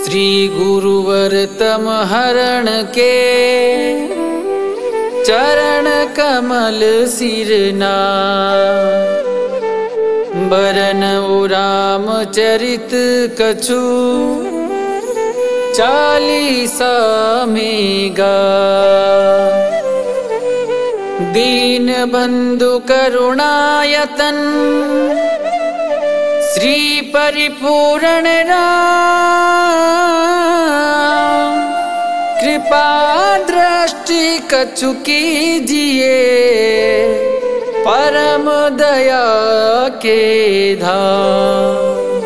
श्री गुरुवर तम हरण के चरण कमल सिरना। बरन राम चरित कछु चालीसा मेगा। दीन बंधु करुणायतन श्री परिपूर्ण राम। कृपा दृष्टि कछु कीजिए परम दया के धाम।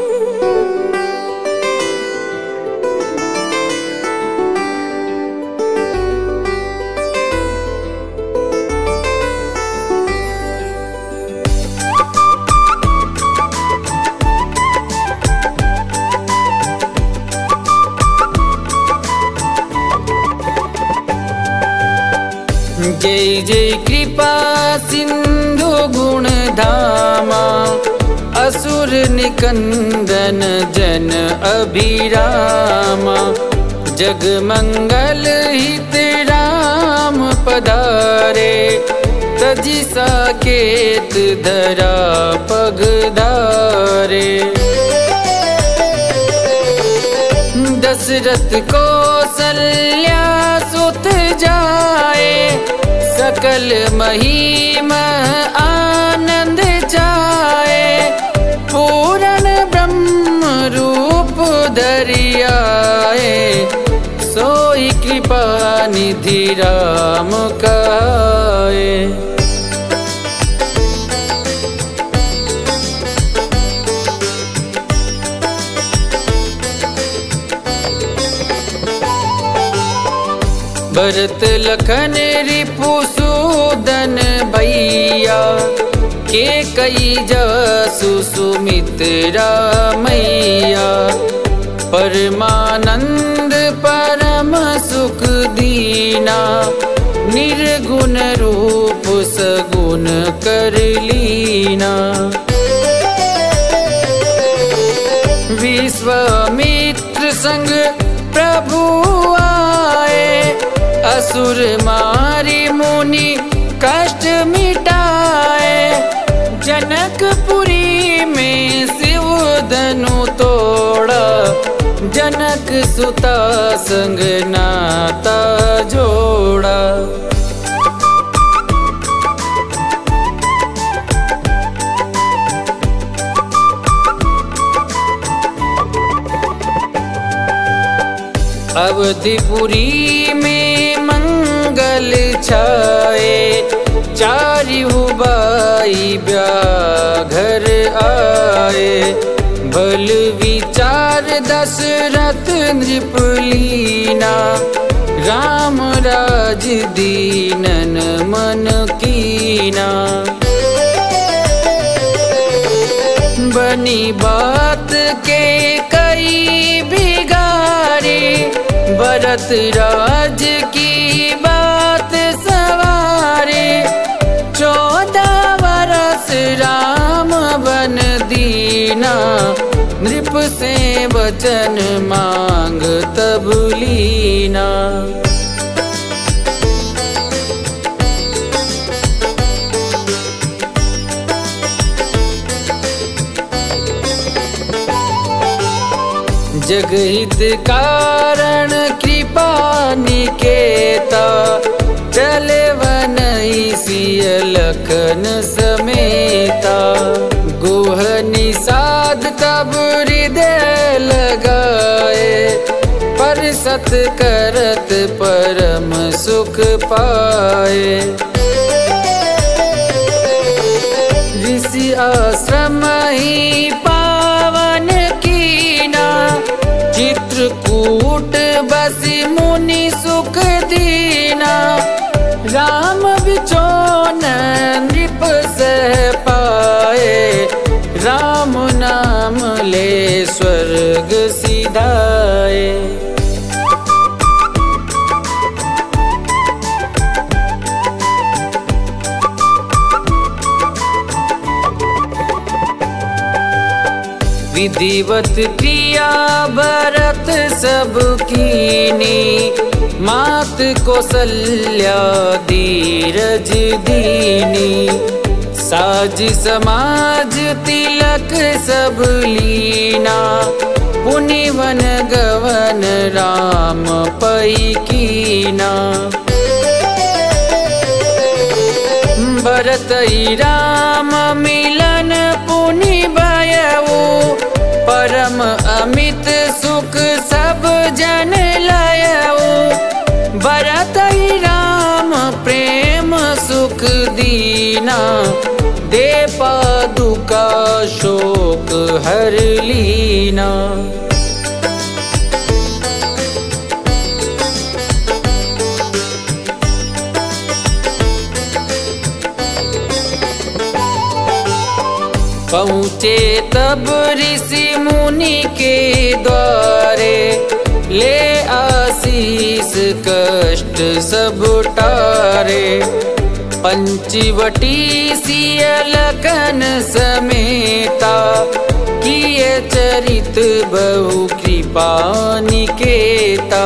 जय जय कृपा सिंधु गुण धामा। असुर निकंदन जन अभिरामा। जग मंगल हित राम पधारे। तजी साकेत धरा पगधारे। दशरथ कौसल्या सुत जाए। सकल महिमा आनंद जाए। पूर्ण ब्रह्म रूप धरियाए। सोई कृपा निधि राम काए। भरत लखन रिपु सूदन भैया। के कई जसु सुमित्रा मैया। परमानंद परम सुख दीना। निर्गुण रूप सगुण कर लीना। विश्वामित्र संग प्रभु आए। असुर मारी मुनि कष्ट मिटाए। जनकपुरी में शिव धनु तोड़ा। जनक सुता संग नाता जोड़ा। अवधिपुरी में मंगल छाए। चारिहु बाई ब्याघर आए। बल विचार दशरथ नृपलीना। राम राज दीनन मन कीना। बनी बात के कई बिगारी। भरत राज की बात सवारी। 14 वर्ष राम बन दीना। नृप से वचन मांग तब लीना। जगहित कारण कृपा निकेता। चले वनई सिय लखन समेता। गोह निषाद तब हृदय लगाए। पर सत करत परम सुख पाए। ऋषि आश्रम ही पावन कीना। चित्रकूट बसी मुनि सुख दीना। राम बिचौन नृप सह पाए। राम नाम ले स्वर्ग सिधाए। विधिवत क्रिया भरत सब कीनी, मात कौसल्या धीरज दीनी। साज समाज तिलक सब लीना, पुनिवन गवन राम पई कीना। भरतई राम मिलन पुनि भयऊ, परम अमित सुख सब जन लयऊ। भरतई राम प्रेम सुख दीना, दे पादुका शोक हर लीना। पहुँचे तब ऋषि मुनि के द्वारे, ले आशीष कष्ट सब टारे। पंचवटी सिय लखन समेता, किए चरित बहु कृपा निकेता।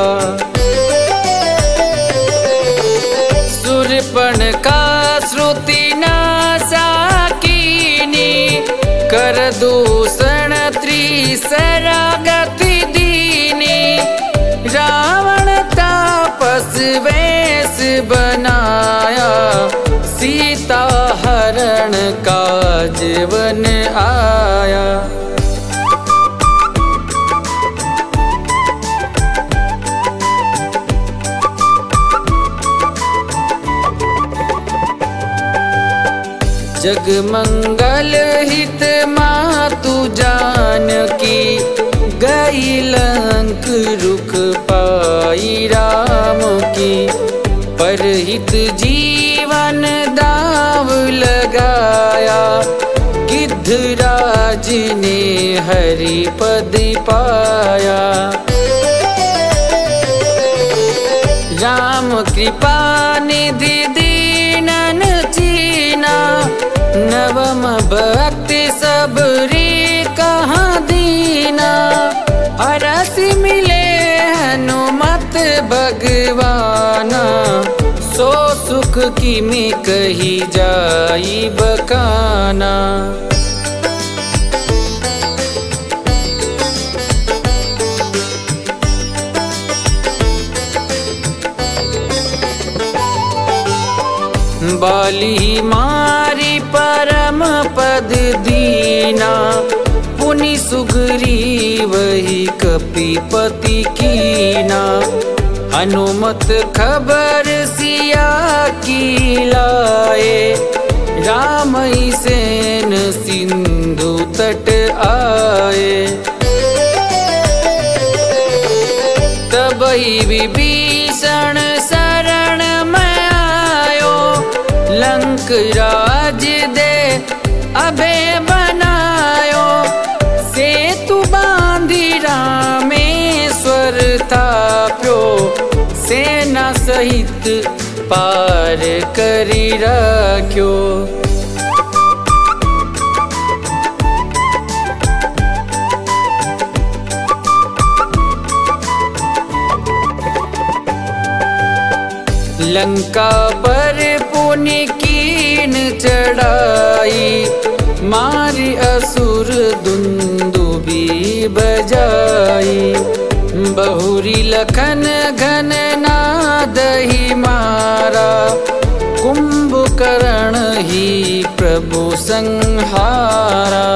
शूर्पणखा श्रुति नासा कीनी, कर दूषण त्रिशरागति दीनी। रावण तापस वेश बनाया, सीता हरण काज वन आया। जग मंगल हित मातु जानकी, गई लंक रुख पाई राम की। परहित जीवन दाव लगाया, गिद्धराज ने हरि पद पाया। राम कृपा निधि दीनन चीना, नवम भक्ति सबरी कहाँ दीना। अरस मिले हनुमत भगवाना, सो सुख किमि कही जाई बखाना। बाली मारी परम पद दीना, पुनि सुग्रीव ही कपिपति कीना। हनुमत खबर सिया की लाए, राम सेन सिंधु तट आए। तबहि विभीषण शरण में आयो, लंक राज दे अभय बनायो। सेतु बांधी रामेश्वर थाप्यो, सेना सहित पार करी राख्यो। लंका पर पुनि कीन चढ़ाई, मारी असुर दुंदुबी बजाई। बहुरी लखन घन नाद ही मारा, कुंभकर्ण ही प्रभु संहारा।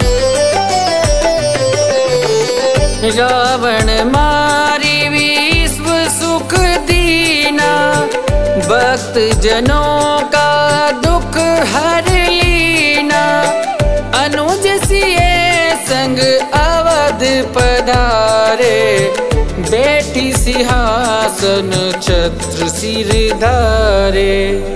रावण मारी विश्व सुख दीना, भक्त जनों का दुख हर लीना। अनुज सिए संग अवध पधारे, बैठी सिंहासन छत्र सिर धारे।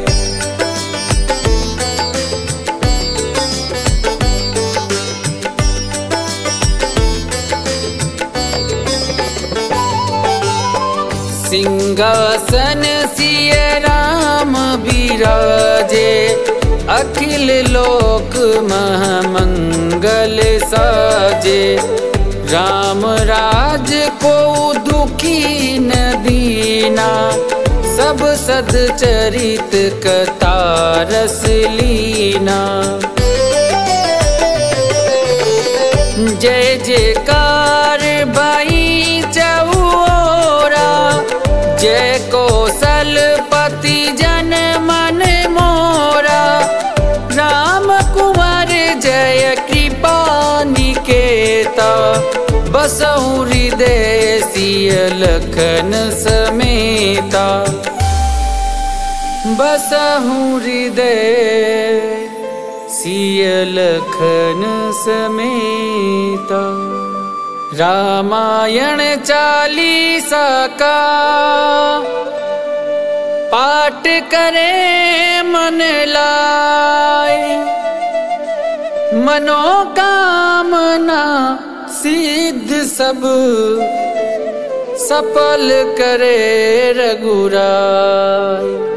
सिंहासन सिय राम विराजे, अखिल लोक महामंगल साजे। राजे। राम राज को दुखी न दीना, सब सदचरित कथा रस लीना। जय जयकार भाई चौरा, जय कौशलपति जन मन मोरा। राम कुंवर जय कृपा निकेता, बसहु हृदय सिय लखन समेता। बसहु हृदय सिय लखन समेता। रामायण चालीसा का पाठ करे मन लाए, मनोकामना सिद्ध सब सफल करे रघुराय।